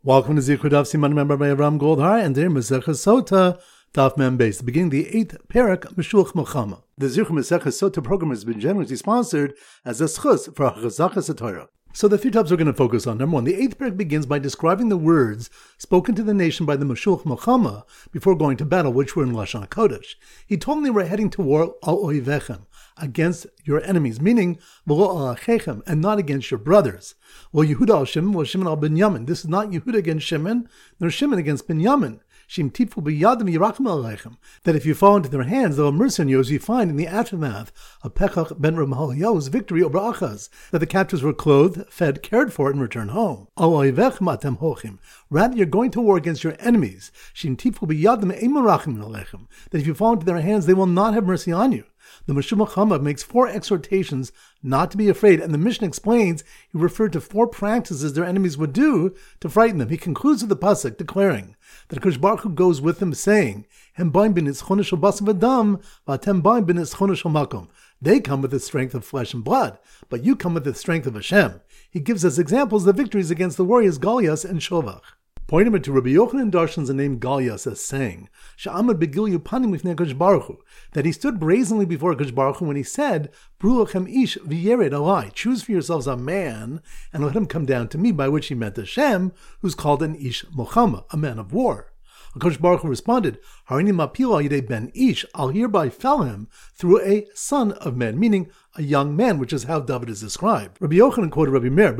Welcome to Zichud Daf Siman Member by Avram Goldhar and their Maseches Sota Daf Mem Beis, the beginning of the 8th parak Meshuach Milchama. The Zichud Maseches Sota program has been generously sponsored as a schus for Chazachas Torah. So the three topics we're going to focus on. Number one, the 8th parak begins by describing the words spoken to the nation by the Meshuach Milchama before going to battle, which were in Lashon HaKodesh. He told them they were heading to war al oivechem, against your enemies, meaning v'lo al achechem, and not against your brothers. Well, Yehuda al Shimon, well, Shimon al Binyamin. This is not Yehuda against Shimon, nor Shimon against Binyamin. Shim tifu biyadim yirachim aleichem. That if you fall into their hands, they'll have mercy on you, as you find in the aftermath of Pekach ben Remaliah's victory over Achaz, that the captives were clothed, fed, cared for, and returned home. Al oivechem atem hochim. Rather, you're going to war against your enemies. Shim tifu biyadim eimorachim aleichem. That if you fall into their hands, they will not have mercy on you. The Meshuach Milchama makes 4 exhortations not to be afraid, and the Mishnah explains he referred to 4 practices their enemies would do to frighten them. He concludes with the pasuk declaring that HaKadosh Baruch Hu goes with them, saying, they come with the strength of flesh and blood, but you come with the strength of Hashem. He gives us examples of victories against the warriors Goliath and Shovach. Point him to Rabbi Yochanan Darshan's name Goliath as saying, that he stood brazenly before HaKadosh Baruch Hu when he said, ish v'yered alai, choose for yourselves a man and let him come down to me, by which he meant Hashem, who's called an ish milchama, a man of war. HaKadosh Baruch Hu responded, Harini mapil yidei ben ish, I'll hereby fell him through a son of man, meaning a young man, which is how David is described. Rabbi Yochanan quoted Rabbi Meir,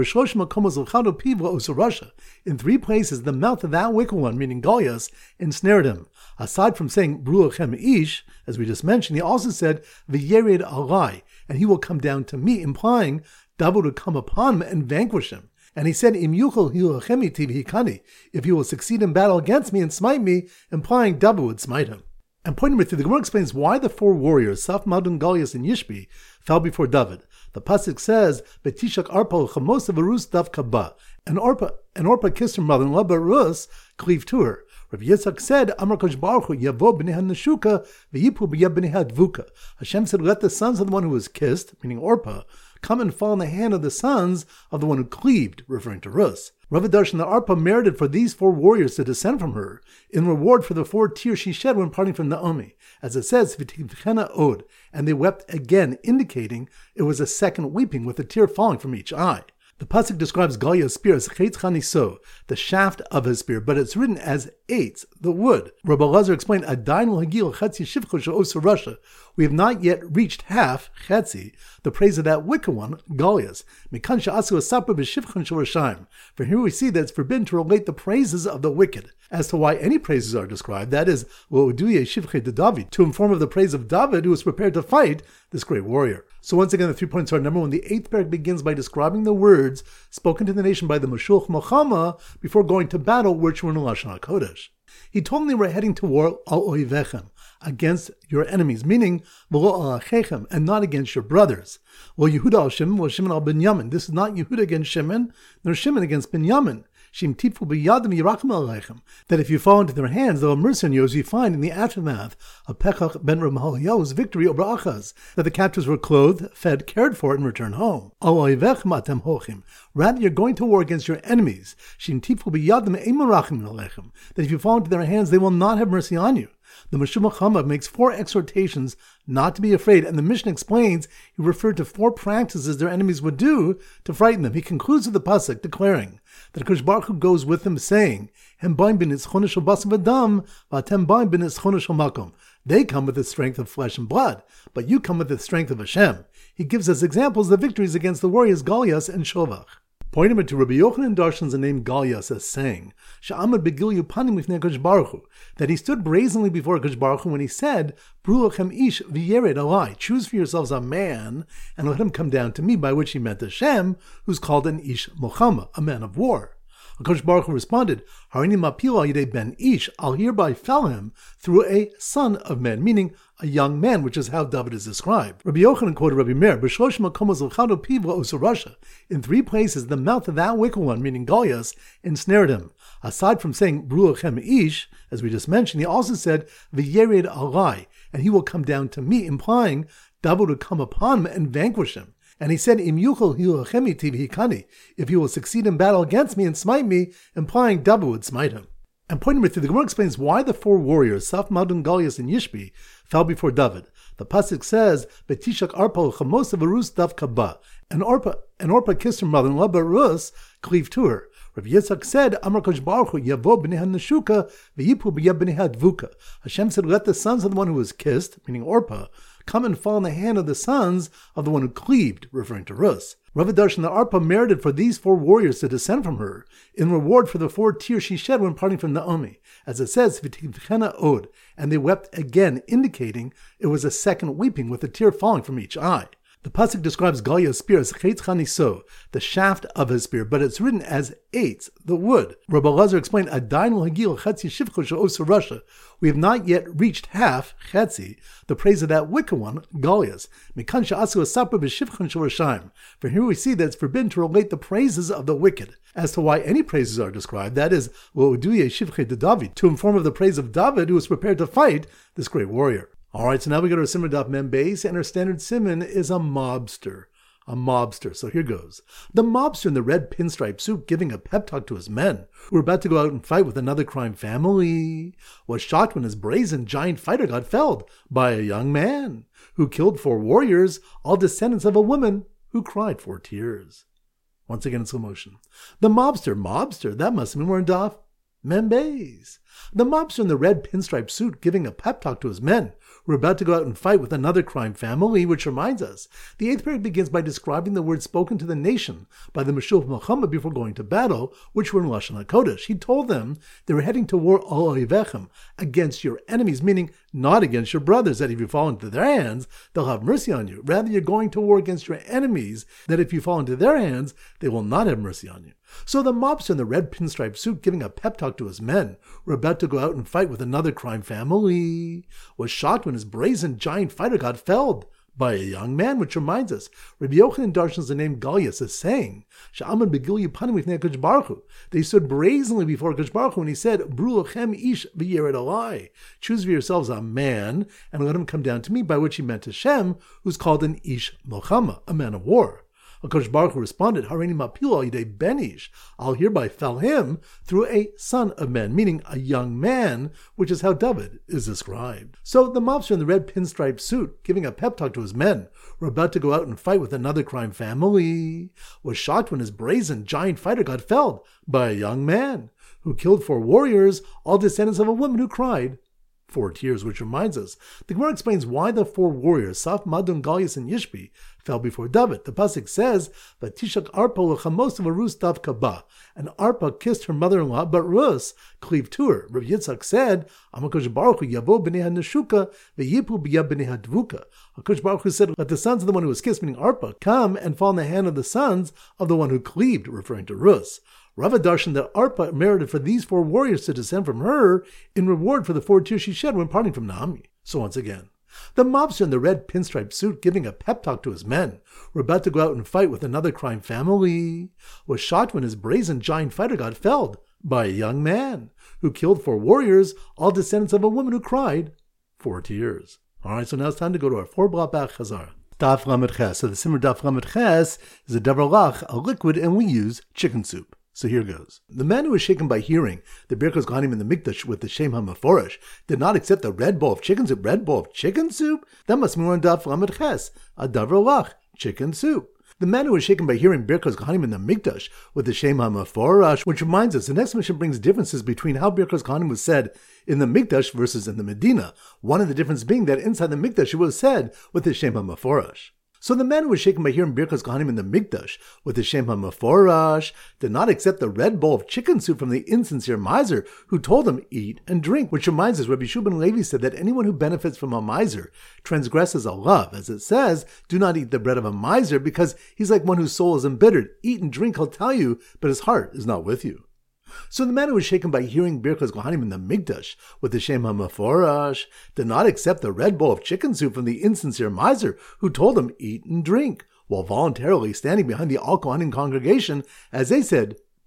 in 3 places the mouth of that wicked one, meaning Goliath, ensnared him. Aside from saying Bruachem ish, as we just mentioned, he also said V'yered alai, and he will come down to me, implying David would come upon him and vanquish him. And he said, Im yuchel hilachemi tivhikani, if he will succeed in battle against me and smite me, implying David would smite him. And pointing with the Gemara explains why the 4 warriors, Saf, Madun, Goliath, and Yishbi, fell before David. The pasuk says, "Betishak arpa chamosa v'rus dav kaba," and Orpah kissed her mother-in-law, but Rus cleaved to her. Rav Yitzchak said, Amar Kosh Baruch Hu, Yavo b'nei ha-neshuka, v'yipu b'yab b'nei ha-dvuka. Hashem said, let the sons of the one who was kissed, meaning Orpah, come and fall in the hand of the sons of the one who cleaved, referring to Rus. Rav Darshan, the Arpah merited for these 4 warriors to descend from her in reward for the 4 tears she shed when parting from Naomi. As it says, V'tivchena od, and they wept again, indicating it was a second weeping with a tear falling from each eye. The pasuk describes Goliath's spear as chetz chaniso, the shaft of his spear, but it's written as eitz, the wood. Rabbi Elazar explained, Adayin l'hagil chetzi shivcho she'osa Russia. We have not yet reached half, chetzi, the praise of that wicked one, Goliath. Mikan she'asu asapra b'shivchon shel Rashaim. For here we see that it's forbidden to relate the praises of the wicked. As to why any praises are described, that is, Uduye shivche de David, to inform of the praise of David, who was prepared to fight this great warrior. So once again, the 3 points are: number 1, the 8th parak begins by describing the words spoken to the nation by the Meshuach Milchama before going to battle, which were in Lashon HaKodesh. He told them they were heading to war al oivechem, against your enemies, meaning v'lo al achechem, and not against your brothers. Well, Yehuda al Shimon, well, Shimon al Binyamin. This is not Yehuda against Shimon, nor Shimon against Binyamin. Shim tifu biyadim yirachim aleichem. That if you fall into their hands, they'll have mercy on you, as you find in the aftermath of Pekach ben Remaliah's victory over Achaz, that the captives were clothed, fed, cared for, and returned home. Al oivechem atem hochim. Rather, you're going to war against your enemies. Shim tifu biyadim eimorachim aleichem. That if you fall into their hands, they will not have mercy on you. The Meshuach Milchama makes 4 exhortations not to be afraid, and the Mishnah explains he referred to 4 practices their enemies would do to frighten them. He concludes with the pasuk declaring that HaKadosh Baruch Hu goes with them, saying, they come with the strength of flesh and blood, but you come with the strength of Hashem. He gives us examples of victories against the warriors Goliath and Shovach. Point him to Rabbi Yochanan Darshan's name Goliath as saying, that he stood brazenly before HaKadosh Baruch Hu when he said, ish v'yered alai, choose for yourselves a man and let him come down to me, by which he meant Hashem, who's called an ish milchama, a man of war. HaKadosh Baruch Hu responded, Harini mapil yidei ben ish, I'll hereby fell him through a son of man, meaning a young man, which is how David is described. Rabbi Yochanan quoted Rabbi Meir, in 3 places the mouth of that wicked one, meaning Goliath, ensnared him. Aside from saying Bruachem ish, as we just mentioned, he also said V'yered alai, and he will come down to me, implying David would come upon him and vanquish him. And he said, Im yuchel hilachemi tivhikani, if he will succeed in battle against me and smite me, implying David would smite him. And point number 3, the Gemara explains why the 4 warriors, Saf, Madun, Goliath, and Yishbi, fell before David. The pasuk says, "Betishak Arpa chamos Rus dav kaba," and Orpah kissed her mother-in-law, but Rus cleaved to her. Rav Yitzchak said, "Amar Kosh Baruch Hu Yavo b'nei Neshuka v'yipu b'yad b'nei Dvuka." Hashem said, "Let the sons of the one who was kissed," meaning Orpah, come and fall in the hand of the sons of the one who cleaved, referring to Rus. Rav Darshan, the Arpah merited for these 4 warriors to descend from her in reward for the 4 tears she shed when parting from Naomi. As it says, "V'tivchena od," and they wept again, indicating it was a second weeping with a tear falling from each eye. The pasuk describes Goliath's spear as chetz chaniso, the shaft of his spear, but it's written as eitz, the wood. Rabbi Elazar explained, "Adayin l'hagil chetzi shivcho she'osa Russia." We have not yet reached half chetzi, the praise of that wicked one, Goliath. Mikan she'asu asapra b'shivchon shel Rashaim. For here we see that it's forbidden to relate the praises of the wicked. As to why any praises are described, that is, l'uduye shivche de David, to inform of the praise of David, who was prepared to fight this great warrior. Alright, so now we go to our Simon Daf Mem Beis, and our standard Simon is a mobster. A mobster. So here goes. The mobster in the red pinstripe suit giving a pep talk to his men who were about to go out and fight with another crime family was shocked when his brazen giant fighter got felled by a young man who killed 4 warriors, all descendants of a woman who cried 4 tears. Once again in slow motion. The mobster, that must mean we're in Daf Mem Beis. The mobster in the red pinstripe suit giving a pep talk to his men who are about to go out and fight with another crime family, which reminds us, the 8th period begins by describing the words spoken to the nation by the Mashiach Muhammad before going to battle, which were in Lashon HaKodesh. He told them they were heading to war al oivechem, against your enemies, meaning not against your brothers, that if you fall into their hands, they'll have mercy on you. Rather, you're going to war against your enemies, that if you fall into their hands, they will not have mercy on you. So the mobster in the red pinstripe suit giving a pep talk to his men who were about to go out and fight with another crime family was shocked when his brazen giant fighter got felled by a young man, which reminds us, Rabbi Yochanan darshans the name Goliath as saying, "Sha'aman begil yipanim with Kodesh Baruch Hu." They stood brazenly before Kodesh Baruch Hu, and he said, "Bru lachem ish v'yered alai." Choose for yourselves a man and let him come down to me, by which he meant Hashem, who's called an ish milchama, a man of war. HaKadosh Baruch Hu responded, "Hareini mapil al yidei ben ish." I'll hereby fell him through a son of men, meaning a young man, which is how David is described. So the mobster in the red pinstripe suit, giving a pep talk to his men who were about to go out and fight with another crime family, was shocked when his brazen giant fighter got felled by a young man who killed 4 warriors, all descendants of a woman who cried 4 tears, which reminds us, the Gemara explains why the 4 warriors, Saf, Madun, Goliath, and Yishbi, fell before David. The pasuk says, "Vatishak Arpa l'chamos Rus dav kaba," and Arpa kissed her mother-in-law, but Rus cleaved to her. Rav Yitzchak said, "Amar Kosh Baruch Hu Yavo b'nei Neshuka v'yipu b'yad b'nei Dvuka." HaKadosh Baruch Hu said, "Let the sons of the one who was kissed," meaning Arpa, come and fall in the hand of the sons of the one who cleaved, referring to Rus. Rav darshan that Arpa merited for these 4 warriors to descend from her in reward for the 4 tears she shed when parting from Naomi. So once again, the mobster in the red pinstripe suit giving a pep talk to his men who were about to go out and fight with another crime family was shocked when his brazen giant fighter got felled by a young man who killed 4 warriors, all descendants of a woman who cried 4 tears. Alright, so now it's time to go to our 4-block back Chazar. Daf Lamed Ches. So the Simmer Daf Lamed Ches is a davar lach, a liquid, and we use chicken soup. So here goes. The man who was shaken by hearing the Birkas Kohanim in the Mikdash with the Shem HaMeforesh did not accept the red bowl of chicken soup. Red bowl of chicken soup? That must mean we're on Daf Lamed Ches, a davar lach, chicken soup. The man who was shaken by hearing Birkas Kohanim in the Mikdash with the Shem HaMeforesh, which reminds us, the next mission brings differences between how Birkas Kohanim was said in the Mikdash versus in the Medina. One of the differences being that inside the Mikdash it was said with the Shem HaMeforesh. So the man who was shaken by hearing Birkas Kohanim in the Mikdash with the Shem HaMeforesh did not accept the red bowl of chicken soup from the insincere miser who told him eat and drink, which reminds us Rabbi Shua ben Levi said that anyone who benefits from a miser transgresses a love. As it says, do not eat the bread of a miser because he's like one whose soul is embittered. Eat and drink, he'll tell you, but his heart is not with you. So the man who was shaken by hearing Birkas Kohanim in the Mikdash with the Shem HaMeforesh did not accept the red bowl of chicken soup from the insincere miser who told him eat and drink, while voluntarily standing behind the Al Kohanim congregation as they said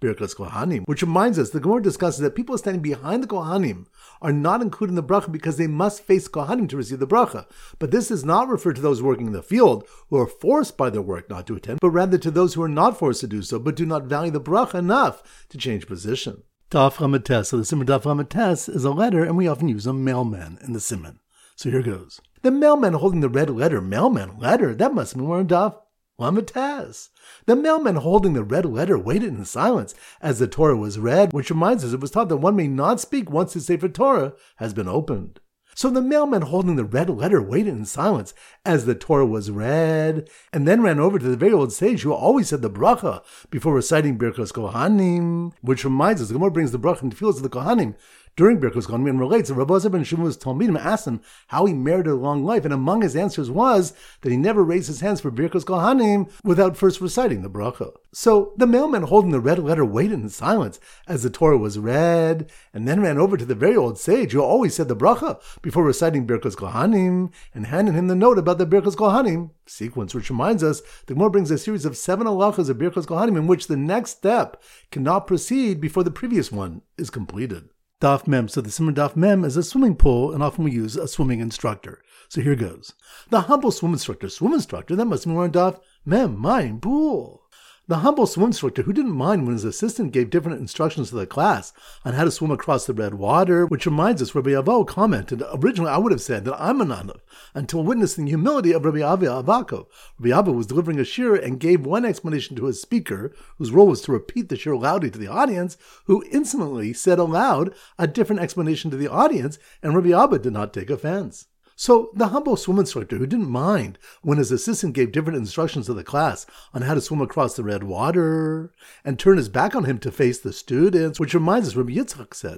Birkas Kohanim, which reminds us, the Gemara discusses that people standing behind the Kohanim are not included in the bracha because they must face Kohanim to receive the bracha. But this does not refer to those working in the field who are forced by their work not to attend, but rather to those who are not forced to do so, but do not value the bracha enough to change position. Daf Ramates. So the Siman Daf Ramates is a letter, and we often use a mailman in the Siman. So here goes. The mailman holding the red letter, mailman letter, that must mean we're in Daf Ramates. The mailman holding the red letter waited in silence as the Torah was read, which reminds us it was taught that one may not speak once the Sefer Torah has been opened. So the mailman holding the red letter waited in silence as the Torah was read, and then ran over to the very old sage who always said the bracha before reciting Birkas Kohanim, which reminds us, the Gemara brings the bracha and tefillas of the Kohanim during Birkas Kohanim and relates that Rabbi Elazar ben Shmuel's Talmidim asked him how he merited a long life, and among his answers was that he never raised his hands for Birkas Kohanim without first reciting the bracha. So the mailman holding the red letter waited in silence as the Torah was read, and then ran over to the very old sage who always said the bracha before reciting Birkas Kohanim, and handed him the note about the Birkas Kohanim sequence, which reminds us the Gemara brings a series of 7 halachas of Birkas Kohanim in which the next step cannot proceed before the previous one is completed. Daf Mem. So the Siman Daf Mem is a swimming pool, and often we use a swimming instructor. So here goes. The humble swim instructor, that must mean we're on Daf Mem, mine, pool. The humble swim instructor who didn't mind when his assistant gave different instructions to the class on how to swim across the red water, which reminds us, Rabbi Avo commented, originally I would have said that I'm a nanav, until witnessing the humility of Rabbi Avi Avako. Rabbi Avo was delivering a shir and gave one explanation to his speaker, whose role was to repeat the shir loudly to the audience, who insolently said aloud a different explanation to the audience, and Rabbi Abba did not take offense. So the humble swim instructor who didn't mind when his assistant gave different instructions to the class on how to swim across the red water and turned his back on him to face the students, which reminds us, Rabbi Yitzchak said,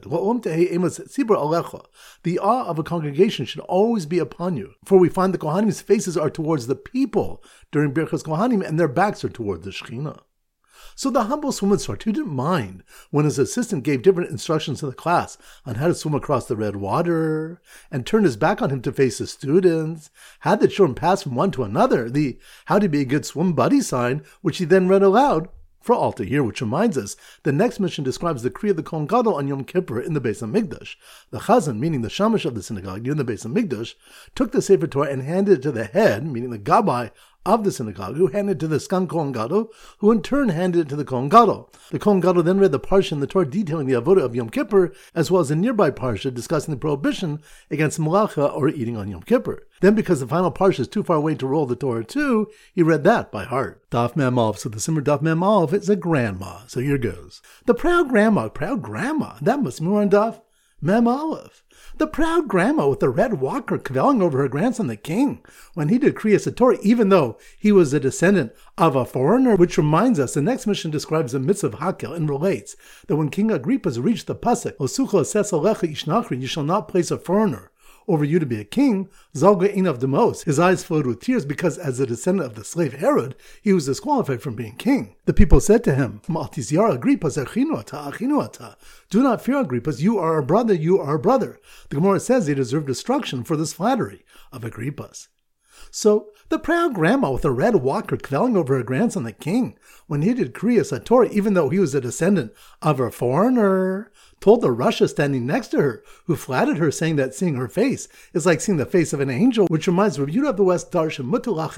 the awe of a congregation should always be upon you, for we find the Kohanim's faces are towards the people during Birchas Kohanim and their backs are toward the Shekhinah. So the humble swim instructor who didn't mind when his assistant gave different instructions to the class on how to swim across the red water and turned his back on him to face the students, had the children pass from one to another, the how to be a good swim buddy sign, which he then read aloud for all to hear, which reminds us, the next mission describes the Kriya of the Kohen Gadol on Yom Kippur in the Beis HaMikdash. The Chazan, meaning the Shamash of the synagogue near the Beis HaMikdash, took the Sefer Torah and handed it to the head, meaning the Gabbai of the synagogue, who handed it to the Skan Kohen Gadol, who in turn handed it to the Kohen Gadol. The Kohen Gadol then read the parsha in the Torah detailing the avodah of Yom Kippur, as well as a nearby parsha discussing the prohibition against malacha or eating on Yom Kippur. Then, because the final parsha is too far away to roll the Torah too, he read that by heart. Daf Mem Aleph. So the Simmer Daf Mem Aleph is a grandma. So here goes. The proud grandma, that must be more on Daf Mem Aleph. The proud grandma with the red walker cavelling over her grandson the king when he did Kriyas Torah, even though he was a descendant of a foreigner, which reminds us the next mission describes the mitzvah of Hakel and relates that when King Agrippa reached the pasuk, Osucha ses alecha ishnachri, you shall not place a foreigner over you to be a king, Zalga Einav Demos, his eyes flowed with tears because as a descendant of the slave Herod, he was disqualified from being king. The people said to him, do not fear Agrippas, you are our brother, you are our brother. The Gemara says they deserve destruction for this flattery of Agrippas. So the proud grandma with a red walker cavelling over her grandson the king when he did Kriyas Torah, even though he was a descendant of a foreigner, told the Russia standing next to her, who flattered her, saying that seeing her face is like seeing the face of an angel, which reminds Rabbi Yehuda of the West Darshan,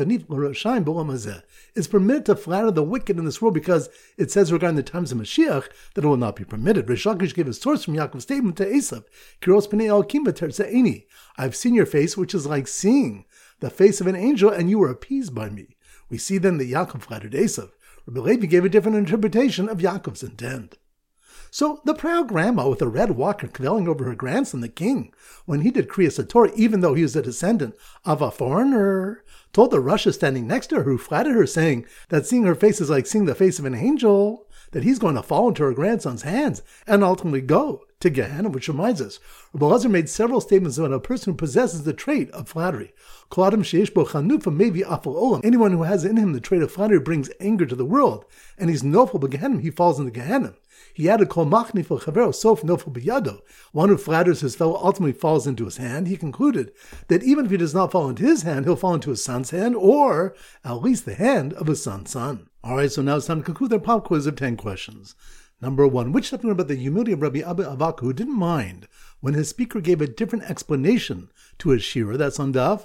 it's permitted to flatter the wicked in this world because it says regarding the times of Mashiach that it will not be permitted. Rish Lakish gave a source from Yaakov's statement to Esav, Kiros Pnei Elokim v'terzeini, I've seen your face, which is like seeing the face of an angel, and you were appeased by me. We see then that Yaakov flattered Esav. Rabbi Levi gave a different interpretation of Yaakov's intent. So the proud grandma with a red walker cavelling over her grandson, the king, when he did Kriyas Torah, even though he was a descendant of a foreigner, told the Russia standing next to her, who flattered her, saying that seeing her face is like seeing the face of an angel, that he's going to fall into her grandson's hands and ultimately go to Gehenna, which reminds us, Rabbi Elazar made several statements about a person who possesses the trait of flattery. Anyone who has in him the trait of flattery brings anger to the world, and he's nofel b'Gehenna, he falls into Gehenna. He added, Kol machnif l'chavero sof nofel b'yado. One who flatters his fellow ultimately falls into his hand. He concluded that even if he does not fall into his hand, he'll fall into his son's hand, or at least the hand of his son's son. Alright, so now it's time to conclude our pop quiz of 10 questions. Number 1. Which something about the humility of Rabbi Abba Avak, who didn't mind when his speaker gave a different explanation to his shira? That's on Daf.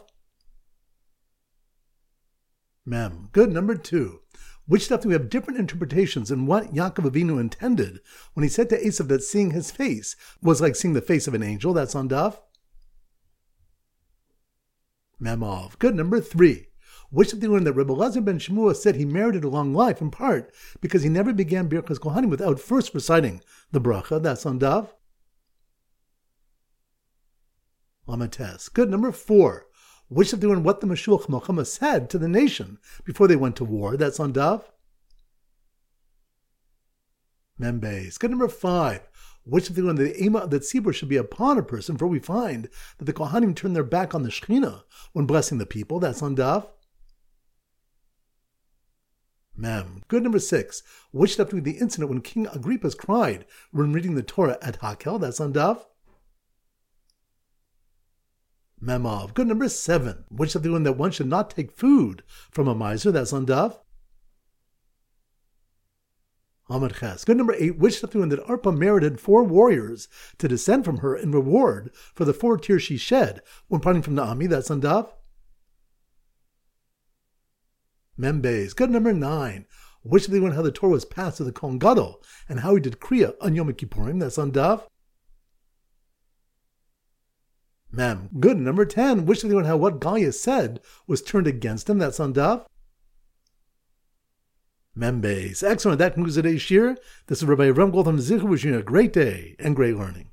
Mem. Good. Number 2. Which stuff do we have different interpretations in what Yaakov Avinu intended when he said to Esav that seeing his face was like seeing the face of an angel? That's on Daf. Memov. Good. Number 3. Which of the one that Rebbe Elazar ben Shmuel said he merited a long life in part because he never began Birkas Kohanim without first reciting the bracha? That's on Daf. Lamates. Good. Number 4. Which of the one what the Mashiach Muhammad said to the nation before they went to war? That's on Daf. Membeis. Good. Number 5. Which of the one the Ema of the Tzibur should be upon a person, for we find that the Kohanim turn their back on the Shekhinah when blessing the people? That's on Daf. Mem. Good. Number 6. Which stuff to be the incident when King Agrippas cried when reading the Torah at Hakel? That's on Daf. Memov. Good. Number 7. Which of the one that one should not take food from a miser? That's on Daf. Amud Ches. Good. Number 8. Which of the one that Arpa merited 4 warriors to descend from her in reward for the 4 tears she shed when parting from Naomi? That's on Daf. Membeis. Good. Number 9. Which of the one how the Torah was passed to the Kohen Gadol and how he did Kriya on Yom Kippurim? That's on Daf. Mem. Good. Number 10. Which of the one how what Gaia said was turned against him? That's on Daf. Membeis. Excellent. That concludes today's shir. This is Rabbi Avram Goldham Zichu wishing you a great day and great learning.